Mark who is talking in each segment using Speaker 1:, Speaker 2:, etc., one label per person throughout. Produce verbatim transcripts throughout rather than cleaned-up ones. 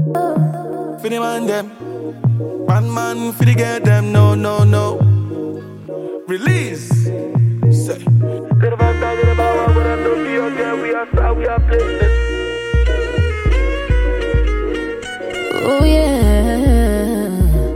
Speaker 1: For the man them, man man for the get them. No no no. Release. Say.
Speaker 2: Oh yeah.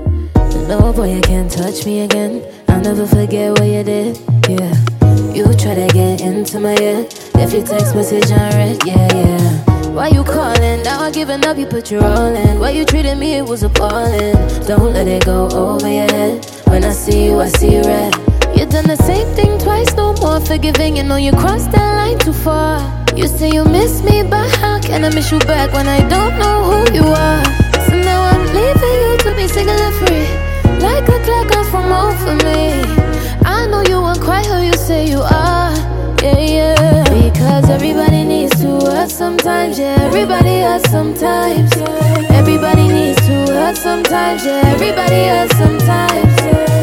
Speaker 2: No boy, you can't touch me again. I'll never forget what you did. Yeah. You try to get into my head. If you text message unread, yeah, yeah. Why you calling? Now I giving up, you put your all in. Why you treating me, it was appalling. Don't let it go over your head. When I see you, I see red. You done the same thing twice, no more forgiving. You know you crossed that line too far. You say you miss me, but how can I miss you back when I don't know who you are? So now I'm leaving you to be single and free. Like a clock off from over me. I know you won't quite who you say you are. Yeah, yeah. Because everybody needs to hurt sometimes. Yeah, everybody hurts sometimes. Everybody needs to hurt sometimes. Yeah, everybody hurts sometimes.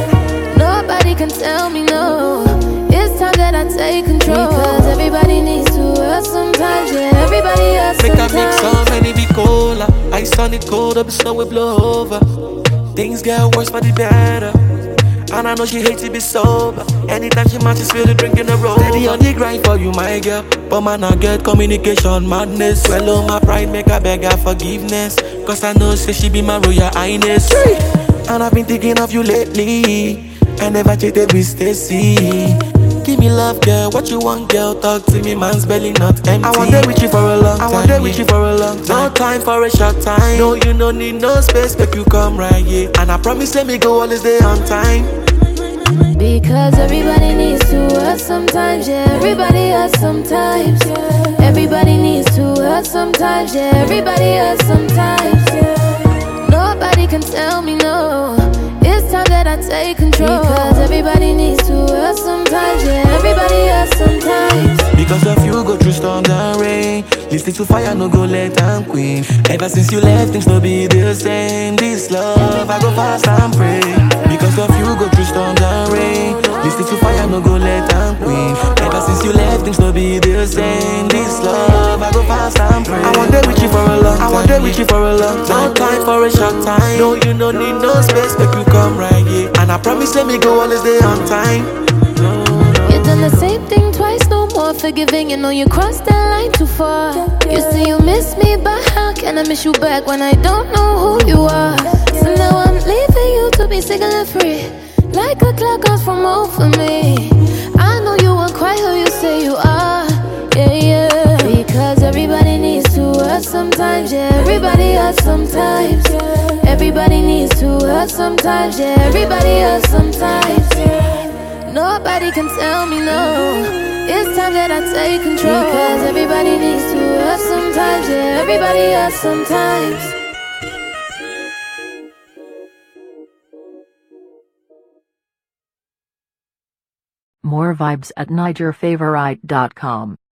Speaker 2: Nobody can tell me no. It's time that I take control. Because everybody needs to hurt sometimes. Yeah, everybody hurts
Speaker 1: Make
Speaker 2: sometimes.
Speaker 1: I mix so many be cola. Ice on it cold up, snow will blow over. Things get worse but the better. And I know she hates to be sober. Anytime she matches, feel the drink in the road. Steady on the grind for you, my girl. But man, I get communication madness. Swallow my pride, make her beg her forgiveness. Cause I know say she be my royal highness. And I've been thinking of you lately. I never cheated with Stacy. Give me love, girl, what you want, girl? Talk to me, man's belly not empty. I want there with you for a long time. I want there with you for a long time. No time for a short time. No, you don't need no space, make you come right here. And I promise, let me go always day on time.
Speaker 2: Because everybody needs to hurt sometimes. Yeah, everybody hurts sometimes. Everybody needs to hurt sometimes. Yeah, everybody hurts sometimes. Nobody can tell me no. It's time that I take control. Because everybody needs to hurt sometimes. Yeah, everybody hurts sometimes.
Speaker 1: Because of you go through storms and rain. Listen to fire, no go let them queen. Ever since you left, things no be the same. This love, I go fast and pray. Because of you go through storms and rain. Listen to fire, no go let them queen. Ever since you left, things no be the same. This love, I go fast and pray. I want there with you for a long time. I want there with you for a long time. No time for a short time. No, you don't need no space, make you come right here. And I promise, let me go always day on time.
Speaker 2: You done the same thing twice, no more forgiving. You know you crossed that line too far. You say you miss me, but how can I miss you back when I don't know who you are? So now I'm leaving you to be single and free. Like a clock goes from over me. I know you weren't quite who you say you are. Yeah, yeah. Because everybody needs to hurt sometimes. Yeah, everybody hurts sometimes. Everybody needs to hurt sometimes. Yeah, everybody hurts sometimes. Nobody can tell me no. It's time that I take control. Because everybody needs to hurt sometimes. Yeah, everybody hurts sometimes.
Speaker 3: More vibes at Niger Favorite dot com.